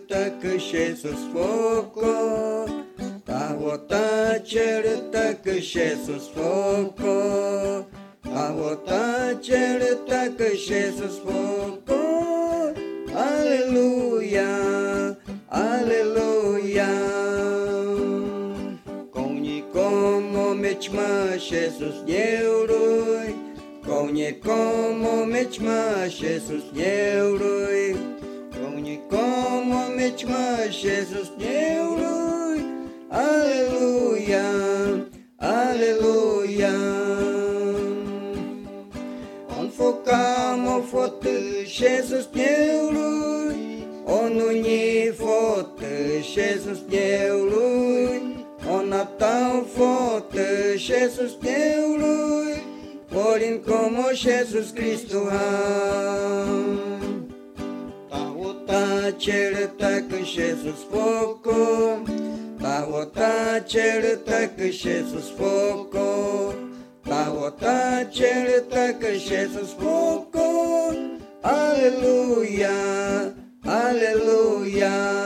certă Jesus foco, ta certă Jesus foco, ta certă Jesus foco. Aleluia, aleluia. Como mečma Jesus neurui, como mečma Jesus neurui, como mečma Jesus neurui. Aleluia, aleluia. On focamo fotă Jesus neurui, on uni fotă Jesus neurui. On atau fotă Jesus neurui, porin como Jesus Cristo ta certa că Jesus foco, ta certa că Jesus foco, ta certa că Jesus foco. Aleluia, aleluia.